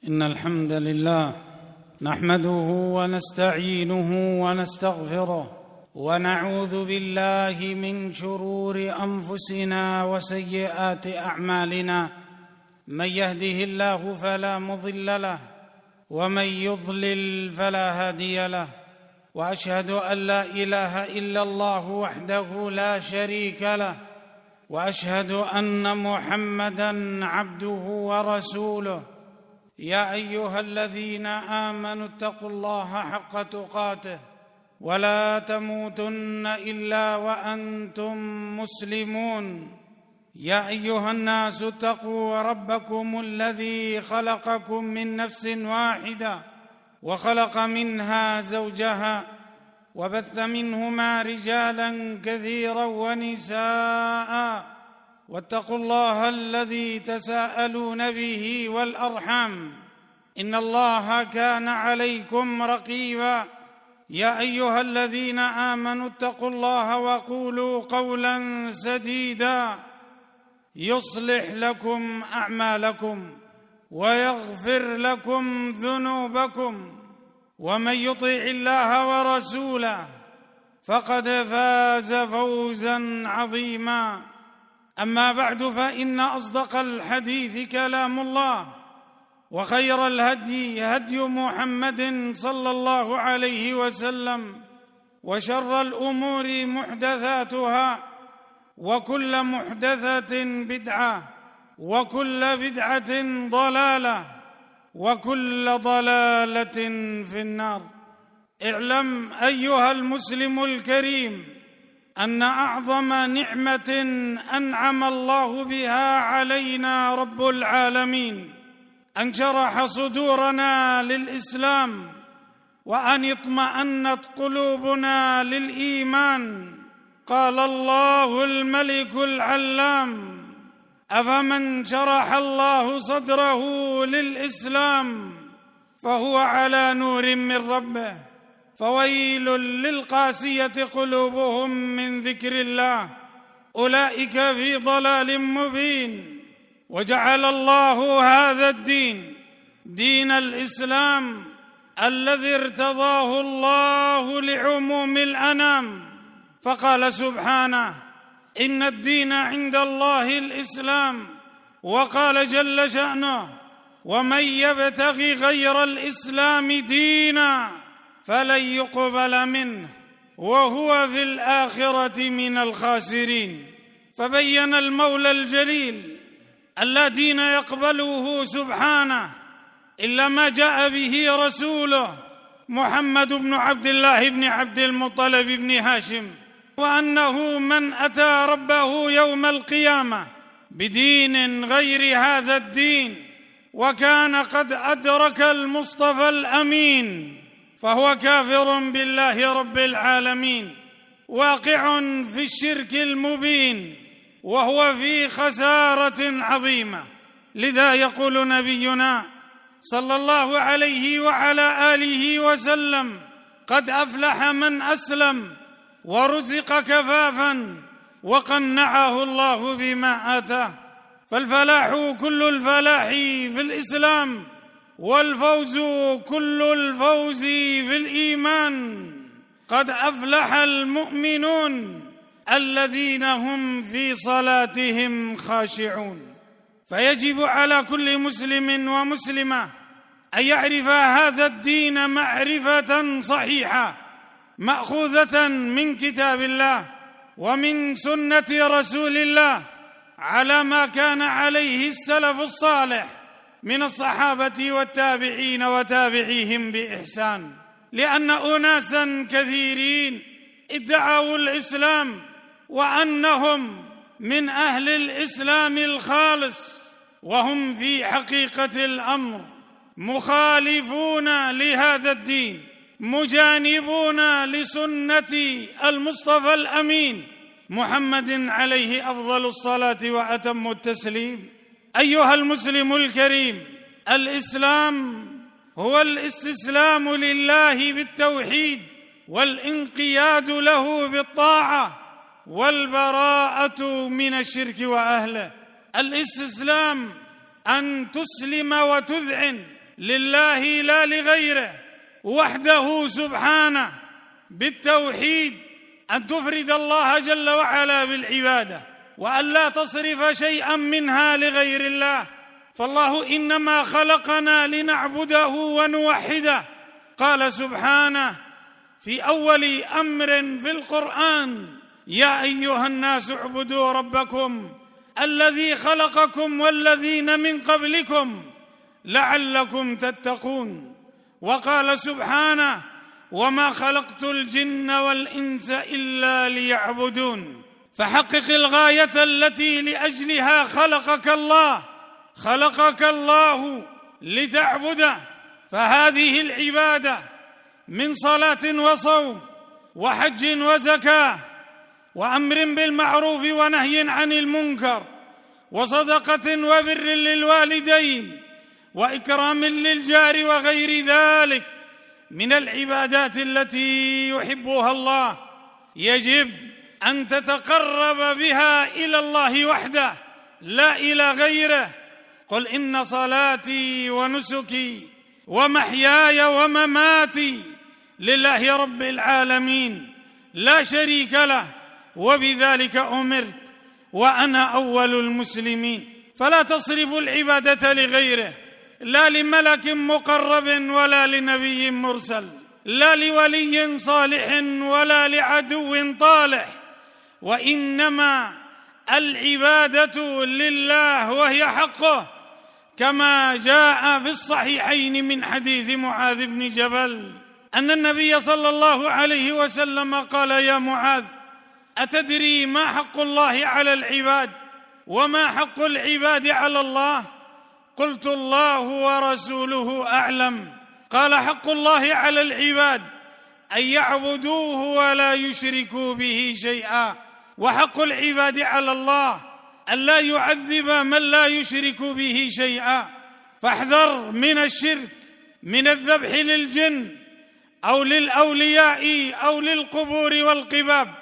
إن الحمد لله نحمده ونستعينه ونستغفره ونعوذ بالله من شرور أنفسنا وسيئات أعمالنا. من يهده الله فلا مضل له ومن يضلل فلا هادي له، وأشهد أن لا إله إلا الله وحده لا شريك له، وأشهد أن محمدًا عبده ورسوله. يا أيها الذين آمنوا اتقوا الله حق تقاته ولا تموتن إلا وأنتم مسلمون. يا أيها الناس اتقوا ربكم الذي خلقكم من نفس واحدة وخلق منها زوجها وبث منهما رجالا كثيرا ونساء، واتقوا الله الذي تساءلون به والأرحام، إن الله كان عليكم رقيبا. يا أيها الذين آمنوا اتقوا الله وقولوا قولا سديدا يصلح لكم أعمالكم ويغفر لكم ذنوبكم، ومن يطع الله ورسوله فقد فاز فوزا عظيما. أما بعد، فإن أصدق الحديث كلام الله، وخير الهدي هدي محمد صلى الله عليه وسلم، وشر الأمور محدثاتها، وكل محدثة بدعة، وكل بدعة ضلالة، وكل ضلالة في النار. اعلم أيها المسلم الكريم أن أعظم نعمة أنعم الله بها علينا رب العالمين أن شرح صدورنا للإسلام، وأن اطمأنت قلوبنا للإيمان. قال الله الملك العلام: أفمن شرح الله صدره للإسلام فهو على نور من ربه، فويل للقاسية قلوبهم من ذكر الله، أولئك في ضلال مبين. وجعل الله هذا الدين دين الإسلام الذي ارتضاه الله لعموم الأنام، فقال سبحانه: إن الدين عند الله الإسلام. وقال جل شأنه: ومن يبتغي غير الإسلام دينا فلن يقبل منه وهو في الآخرة من الخاسرين. فبين المولى الجليل أن لا دين يقبله سبحانه إلا ما جاء به رسوله محمد بن عبد الله بن عبد المطلب بن هاشم، وأنه من أتى ربه يوم القيامة بدين غير هذا الدين وكان قد أدرك المصطفى الأمين فهو كافر بالله رب العالمين، واقع في الشرك المبين، وهو في خسارة عظيمة. لذا يقول نبينا صلى الله عليه وعلى آله وسلم: قد أفلح من أسلم ورزق كفافا وقنعه الله بما آتاه. فالفلاح كل الفلاح في الإسلام، والفوز كل الفوز في الإيمان. قد أفلح المؤمنون الذين هم في صلاتهم خاشعون. فيجب على كل مسلم ومسلمة أن يعرف هذا الدين معرفة صحيحة مأخوذة من كتاب الله ومن سنة رسول الله على ما كان عليه السلف الصالح من الصحابة والتابعين وتابعيهم بإحسان. لأن أناسا كثيرين ادعوا الإسلام وأنهم من أهل الإسلام الخالص، وهم في حقيقة الأمر مخالفون لهذا الدين، مجانبون لسنة المصطفى الأمين محمد عليه أفضل الصلاة وأتم التسليم. أيها المسلم الكريم، الإسلام هو الاستسلام لله بالتوحيد والانقياد له بالطاعة والبراءة من الشرك وأهله. الاستسلام أن تسلم وتذعن لله لا لغيره وحده سبحانه بالتوحيد، أن تفرد الله جل وعلا بالعبادة وأن لا تصرف شيئا منها لغير الله، فالله إنما خلقنا لنعبده ونوحده. قال سبحانه في أول أمر في القرآن: يا أيها الناس اعبدوا ربكم الذي خلقكم والذين من قبلكم لعلكم تتقون. وقال سبحانه: وما خلقت الجن والإنس إلا ليعبدون. فحقق الغاية التي لأجلها خلقك الله لتعبده، فهذه العبادة من صلاة وصوم وحج وزكاة وأمر بالمعروف ونهي عن المنكر وصدقة وبر للوالدين وإكرام للجار وغير ذلك من العبادات التي يحبها الله، يجب أن تتقرب بها إلى الله وحده لا إلى غيره. قل إن صلاتي ونسكي ومحياي ومماتي لله رب العالمين لا شريك له وبذلك أمرت وأنا أول المسلمين. فلا تصرف العبادة لغيره، لا لملك مقرب ولا لنبي مرسل، لا لولي صالح ولا لعدو طالح، وإنما العبادة لله وهي حقه، كما جاء في الصحيحين من حديث معاذ بن جبل أن النبي صلى الله عليه وسلم قال: يا معاذ، أتدري ما حق الله على العباد وما حق العباد على الله؟ قلت: الله ورسوله أعلم. قال: حق الله على العباد أن يعبدوه ولا يشركوا به شيئا، وحق العباد على الله أن لا يعذب من لا يشرك به شيئا. فاحذر من الشرك، من الذبح للجن أو للأولياء أو للقبور والقباب.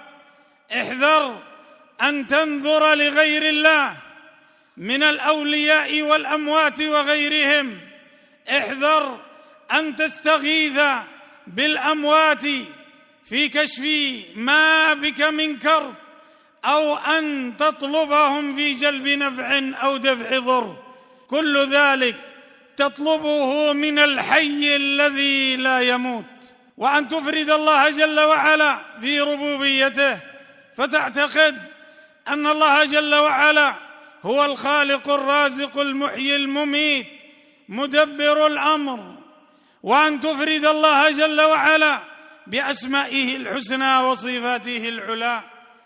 احذر أن تنذر لغير الله من الأولياء والأموات وغيرهم. احذر أن تستغيث بالأموات في كشف ما بك من كرب، أو أن تطلبهم في جلب نفع أو دفع ضر. كل ذلك تطلبه من الحي الذي لا يموت. وأن تفرد الله جل وعلا في ربوبيته، فتعتقد أن الله جل وعلا هو الخالق الرازق المحيي المميت مدبر الأمر. وأن تفرد الله جل وعلا بأسمائه الحسنى وصفاته العلى،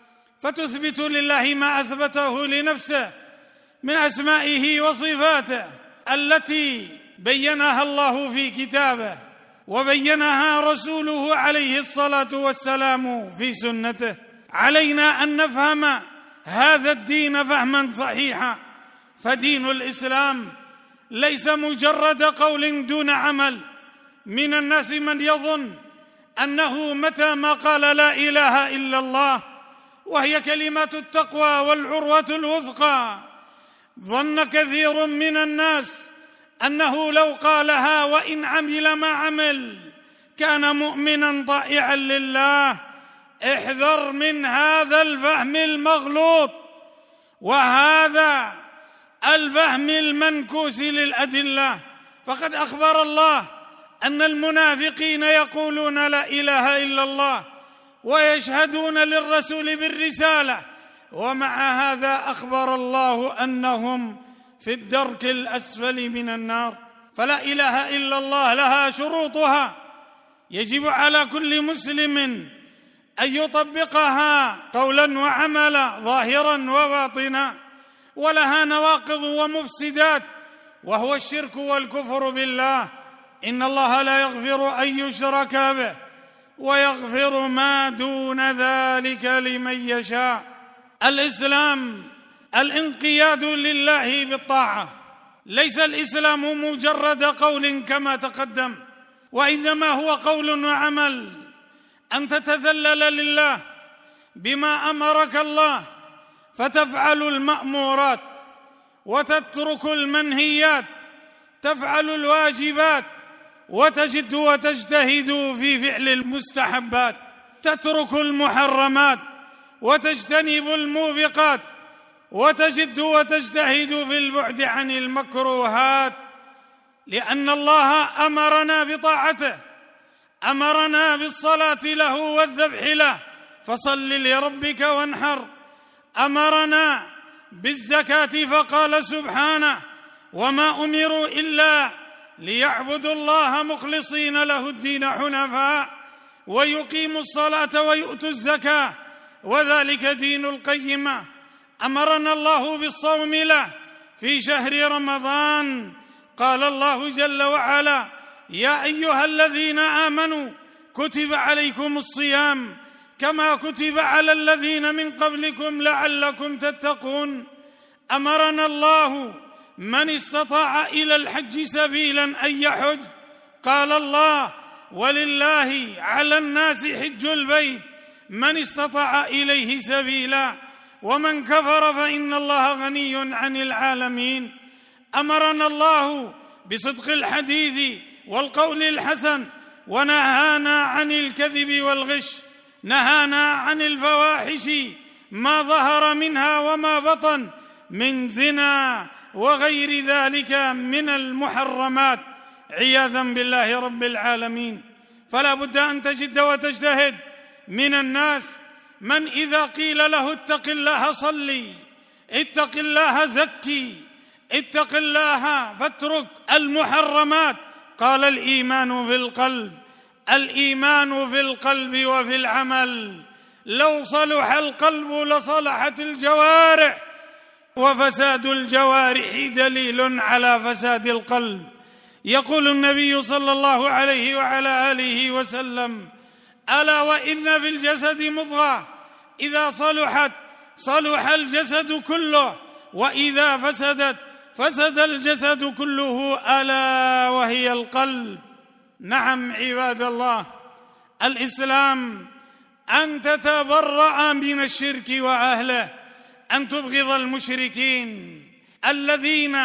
فتثبت لله ما أثبته لنفسه من أسمائه وصفاته التي بينها الله في كتابه وبينها رسوله عليه الصلاة والسلام في سنته. علينا أن نفهم هذا الدين فهما صحيحا، فدين الإسلام ليس مجرد قول دون عمل. من الناس من يظن أنه متى ما قال لا إله إلا الله وهي كلمات التقوى والعروة الوثقى، ظن كثير من الناس أنه لو قالها وإن عمل ما عمل كان مؤمنا طائعا لله. احذر من هذا الفهم المغلوط وهذا الفهم المنكوس للأدلة. فقد أخبر الله أن المنافقين يقولون لا إله إلا الله ويشهدون للرسول بالرسالة، ومع هذا أخبر الله أنهم في الدرك الأسفل من النار. فلا إله إلا الله لها شروطها، يجب على كل مسلم أن يطبقها قولا وعملا ظاهرا وباطنا، ولها نواقض ومفسدات، وهو الشرك والكفر بالله. إن الله لا يغفر أن يشرك به ويغفر ما دون ذلك لمن يشاء. الإسلام الانقياد لله بالطاعة، ليس الإسلام مجرد قول كما تقدم، وإنما هو قول وعمل. أن تتذلل لله بما أمرك الله فتفعل المأمورات وتترك المنهيات، تفعل الواجبات وتجد وتجتهد في فعل المستحبات، تترك المحرمات وتجتنب الموبقات، وتجد وتجتهد في البعد عن المكروهات، لأن الله أمرنا بطاعته، أمرنا بالصلاة له والذبح له، فصل لربك وانحر، أمرنا بالزكاة فقال سبحانه: وما أمروا إلا ليعبدوا الله مخلصين له الدين حنفاء ويقيموا الصلاة ويؤتوا الزكاة وذلك دين القيمة. أمرنا الله بالصوم له في شهر رمضان، قال الله جل وعلا: يا أيها الذين آمنوا كتب عليكم الصيام كما كتب على الذين من قبلكم لعلكم تتقون. أمرنا الله: من استطاع إلى الحج سبيلا أن يحج، قال الله: ولله على الناس حج البيت من استطاع إليه سبيلا ومن كفر فإن الله غني عن العالمين. أمرنا الله بصدق الحديث والقول الحسن، ونهانا عن الكذب والغش، نهانا عن الفواحش ما ظهر منها وما بطن من زنا وغير ذلك من المحرمات، عياذا بالله رب العالمين. فلا بد أن تجد وتجتهد من الناس من إذا قيل له اتق الله صلي، اتق الله زكي، اتق الله فاترك المحرمات، قال: الإيمان في القلب، الإيمان في القلب وفي العمل. لو صلح القلب لصلحت الجوارح، وفساد الجوارح دليل على فساد القلب. يقول النبي صلى الله عليه وعلى آله وسلم: ألا وإن في الجسد مضغة إذا صلحت صلح الجسد كله، وإذا فسدت فسد الجسد كله، ألا وهي القلب. نعم عباد الله، الإسلام أن تتبرأ من الشرك وأهله، أن تبغض المشركين الذين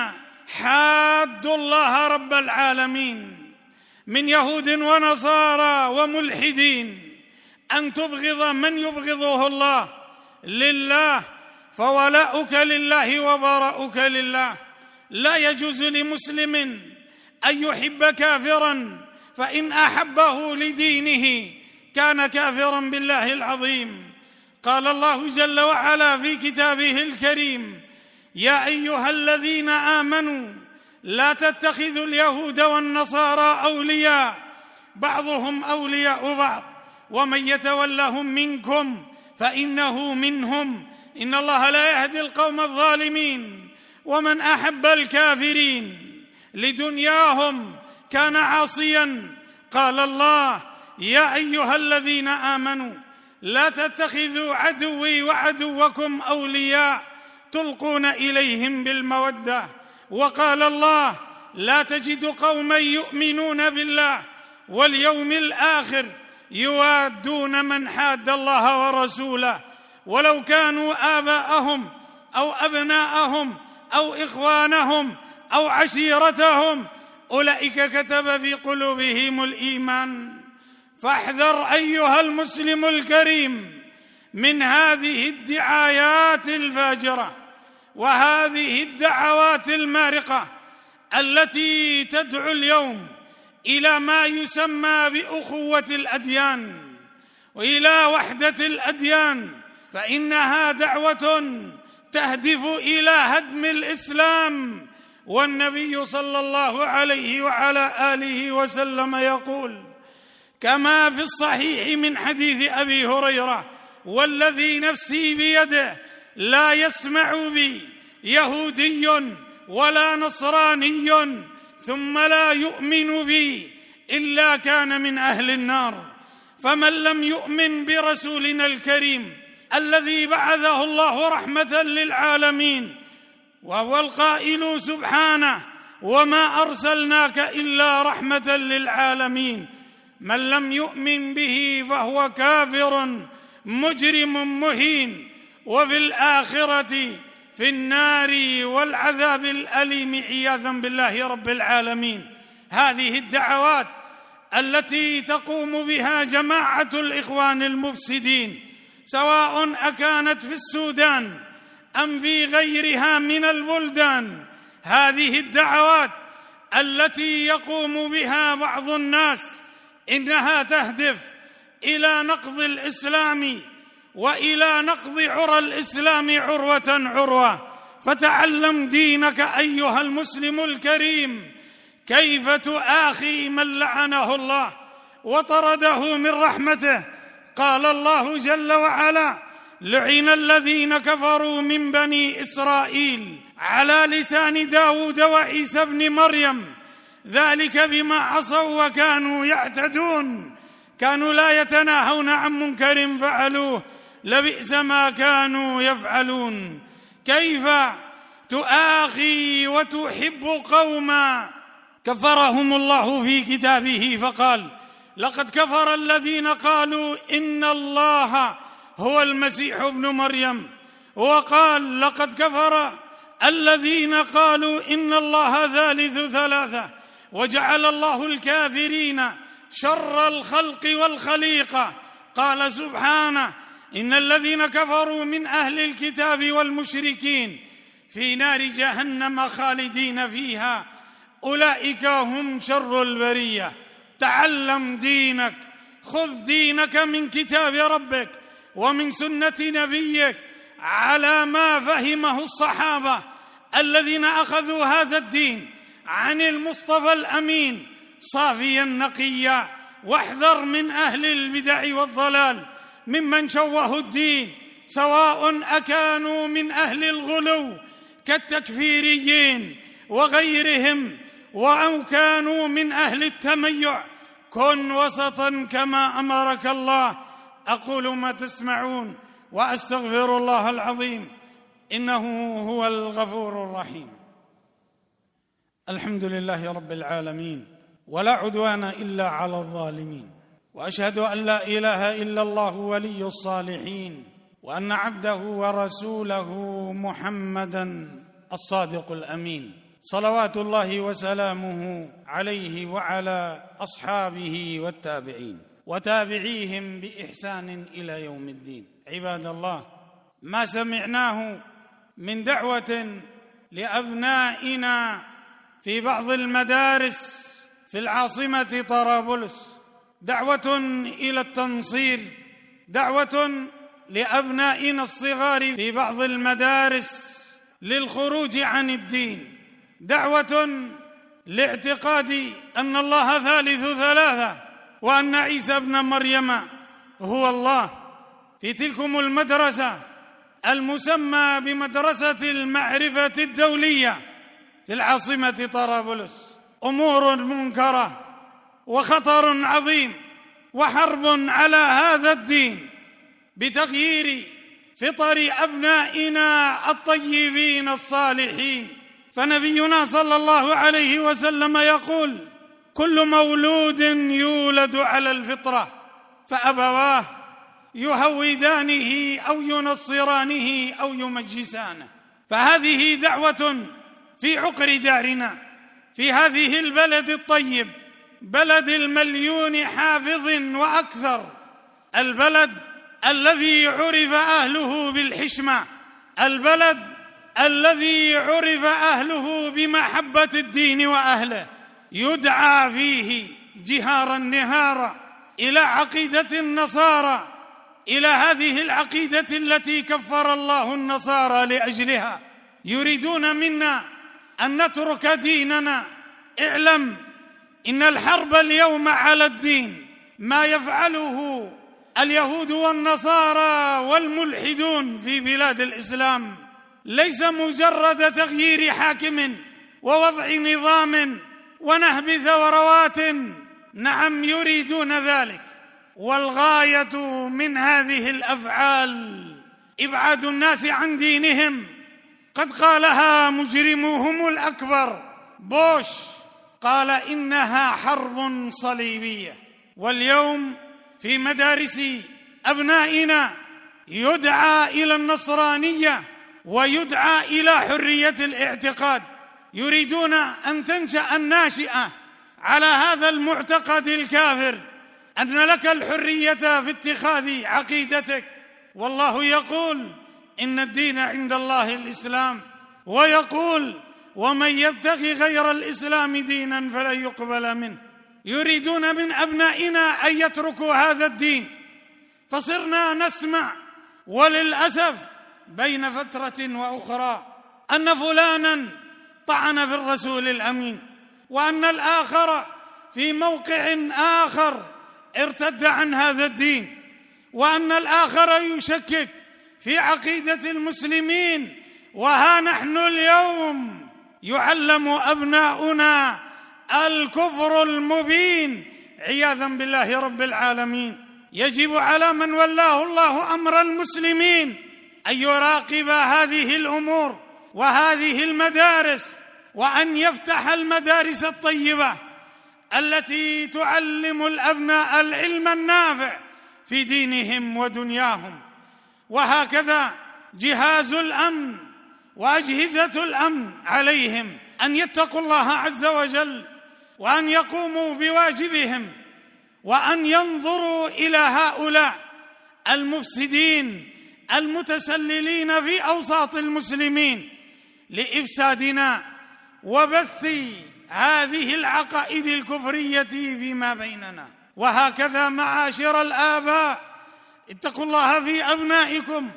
حادوا الله رب العالمين من يهود ونصارى وملحدين، أن تبغض من يبغضه الله لله، فولاؤك لله وبراؤك لله. لا يجوز لمسلم أن يحب كافراً، فإن أحبه لدينه كان كافراً بالله العظيم. قال الله جل وعلا في كتابه الكريم: يا أيها الذين آمنوا لا تتخذوا اليهود والنصارى أولياء بعضهم أولياء بعض ومن يتولهم منكم فإنه منهم إن الله لا يهدي القوم الظالمين. ومن أحب الكافرين لدنياهم كان عاصيا. قال الله: يا أيها الذين آمنوا لا تتخذوا عدوي وعدوكم أولياء تلقون إليهم بالمودة. وقال الله: لا تجد قوما يؤمنون بالله واليوم الآخر يوادون من حاد الله ورسوله ولو كانوا آباءهم أو أبناءهم أو إخوانهم أو عشيرتهم أولئك كتب في قلوبهم الإيمان. فاحذر أيها المسلم الكريم من هذه الدعايات الفاجرة وهذه الدعوات المارقة التي تدعو اليوم إلى ما يسمى بأخوة الأديان وإلى وحدة الأديان، فإنها دعوة تهدف إلى هدم الإسلام. والنبي صلى الله عليه وعلى آله وسلم يقول كما في الصحيح من حديث أبي هريرة: والذي نفسي بيده لا يسمع بي يهودي ولا نصراني ثم لا يؤمن بي إلا كان من أهل النار. فمن لم يؤمن برسولنا الكريم الذي بعثه الله رحمة للعالمين، وهو القائل سبحانه: وما أرسلناك إلا رحمة للعالمين، من لم يؤمن به فهو كافر مجرم مهين، وفي الآخرة في النار والعذاب الأليم عياذا بالله رب العالمين. هذه الدعوات التي تقوم بها جماعة الإخوان المفسدين، سواء أكانت في السودان أم في غيرها من البلدان، هذه الدعوات التي يقوم بها بعض الناس إنها تهدف إلى نقض الإسلام وإلى نقض عرى الإسلام عروة عروة. فتعلم دينك أيها المسلم الكريم، كيف تؤاخي من لعنه الله وطرده من رحمته. قال الله جل وعلا: لعن الذين كفروا من بني إسرائيل على لسان داود وعيسى بن مريم، ذلك بما عصوا وكانوا يعتدون، كانوا لا يتناهون عن منكر فعلوه، لبئس ما كانوا يفعلون. كيف تؤاخي وتحب قوما كفرهم الله في كتابه فقال: لقد كفر الذين قالوا إن الله هو المسيح ابن مريم، وقال: لقد كفر الذين قالوا إن الله ثالث ثلاثة، وجعل الله الكافرين شر الخلق والخليقة. قال سبحانه: إن الذين كفروا من أهل الكتاب والمشركين في نار جهنم خالدين فيها أولئك هم شر البرية. تعلم دينك، خذ دينك من كتاب ربك ومن سنة نبيك على ما فهمه الصحابة الذين أخذوا هذا الدين عن المصطفى الأمين صافيا نقيا. واحذر من أهل البدع والضلال ممن شوهوا الدين، سواء أكانوا من أهل الغلو كالتكفيريين وغيرهم أو كانوا من أهل التميع. كن وسطا كما أمرك الله. أقول ما تسمعون وأستغفر الله العظيم، إنه هو الغفور الرحيم. الحمد لله رب العالمين، ولا عدوان إلا على الظالمين، وأشهد أن لا إله إلا الله ولي الصالحين، وأن عبده ورسوله محمدًا الصادق الأمين، صلوات الله وسلامه عليه وعلى أصحابه والتابعين وتابعيهم بإحسان إلى يوم الدين. عباد الله، ما سمعناه من دعوة لأبنائنا في بعض المدارس في العاصمة طرابلس، دعوة إلى التنصير، دعوة لأبنائنا الصغار في بعض المدارس للخروج عن الدين، دعوة لاعتقاد أن الله ثالث ثلاثة وأن عيسى ابن مريم هو الله. في تلكم المدرسة المسمى بمدرسة المعرفة الدولية في العاصمة طرابلس أمور منكرة وخطر عظيم وحرب على هذا الدين بتغيير فطر أبنائنا الطيبين الصالحين. فنبينا صلى الله عليه وسلم يقول: كل مولود يولد على الفطرة فأبواه يهودانه أو ينصرانه أو يمجسانه. فهذه دعوة في عقر دارنا، في هذه البلد الطيب، بلد المليون حافظ وأكثر، البلد الذي عرف أهله بالحشمة، البلد الذي عرف أهله بمحبة الدين وأهله، يدعى فيه جهارا نهارا إلى عقيدة النصارى، إلى هذه العقيدة التي كفر الله النصارى لأجلها. يريدون منا أن نترك ديننا. اعلم إن الحرب اليوم على الدين، ما يفعله اليهود والنصارى والملحدون في بلاد الإسلام، ليس مجرد تغيير حاكم ووضع نظام ونهب ثروات. نعم، يريدون ذلك، والغاية من هذه الأفعال إبعاد الناس عن دينهم. قد قالها مجرموهم الأكبر بوش، قال: إنها حرب صليبية. واليوم في مدارس أبنائنا يدعى إلى النصرانية ويدعى إلى حرية الاعتقاد، يريدون أن تنشأ الناشئة على هذا المعتقد الكافر، أن لك الحرية في اتخاذ عقيدتك. والله يقول: إن الدين عند الله الإسلام، ويقول: ومن يبتغي غير الإسلام دينا فلن يقبل منه. يريدون من أبنائنا أن يتركوا هذا الدين، فصرنا نسمع وللأسف بين فترة وأخرى أن فلانا طعن في الرسول الأمين، وأن الآخر في موقع آخر ارتد عن هذا الدين، وأن الآخر يشكك في عقيدة المسلمين. وها نحن اليوم يعلم أبناؤنا الكفر المبين عياذا بالله رب العالمين. يجب على من ولاه الله أمر المسلمين أن يراقب هذه الأمور وهذه المدارس، وأن يفتح المدارس الطيبة التي تعلم الأبناء العلم النافع في دينهم ودنياهم. وهكذا جهاز الأمن وأجهزة الأمن عليهم أن يتقوا الله عز وجل، وأن يقوموا بواجبهم، وأن ينظروا إلى هؤلاء المفسدين المتسللين في أوساط المسلمين لإفسادنا وبث هذه العقائد الكفرية فيما بيننا. وهكذا معاشر الآباء، اتقوا الله في أبنائكم،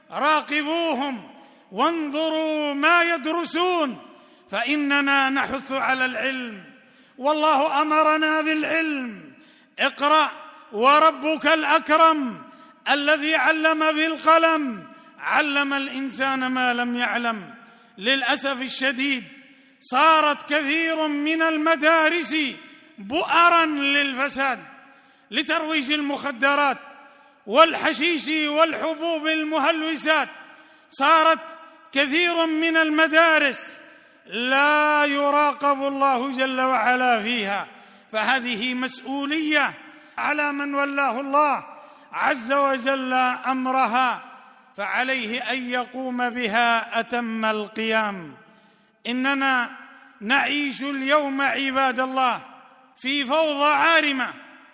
راقبوهم وانظروا ما يدرسون، فإننا نحث على العلم، والله أمرنا بالعلم. اقرأ وربك الأكرم الذي علم بالقلم علم الإنسان ما لم يعلم. للأسف الشديد صارت كثير من المدارس بؤرا للفساد، لترويج المخدرات والحشيش والحبوب المهلوسات. صارت كثير من المدارس لا يراقب الله جل وعلا فيها، فهذه مسؤولية على من ولاه الله عز وجل أمرها، فعليه أن يقوم بها أتم القيام. إننا نعيش اليوم عباد الله في فوضى عارمة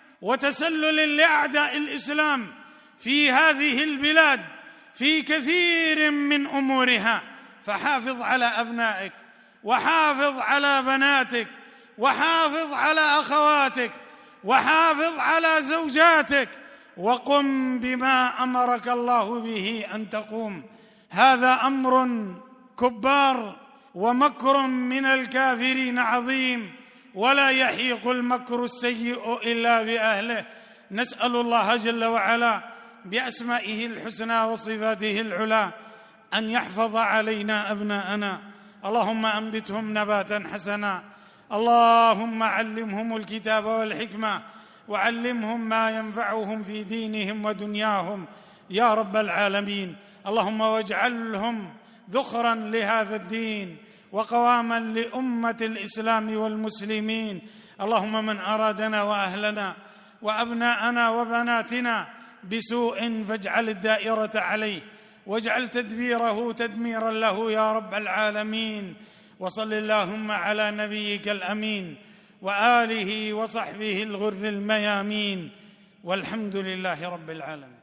وتسلل لأعداء الإسلام في هذه البلاد في كثير من أمورها، فحافظ على أبنائك، وحافظ على بناتك، وحافظ على أخواتك، وحافظ على زوجاتك، وقم بما أمرك الله به أن تقوم. هذا أمر كبار ومكر من الكافرين عظيم، ولا يحيق المكر السيء إلا بأهله. نسأل الله جل وعلا بأسمائه الحسنى وصفاته العلى أن يحفظ علينا أبناءنا، اللهم أنبتهم نباتا حسنا، اللهم علمهم الكتاب والحكمة، وعلمهم ما ينفعهم في دينهم ودنياهم يا رب العالمين. اللهم واجعلهم ذخرا لهذا الدين وقواما لأمة الإسلام والمسلمين. اللهم من أرادنا وأهلنا وأبناءنا وبناتنا بسوء فاجعل الدائرة عليه، واجعل تدبيره تدميرا له يا رب العالمين. وصل اللهم على نبيك الأمين وآله وصحبه الغر الميامين، والحمد لله رب العالمين.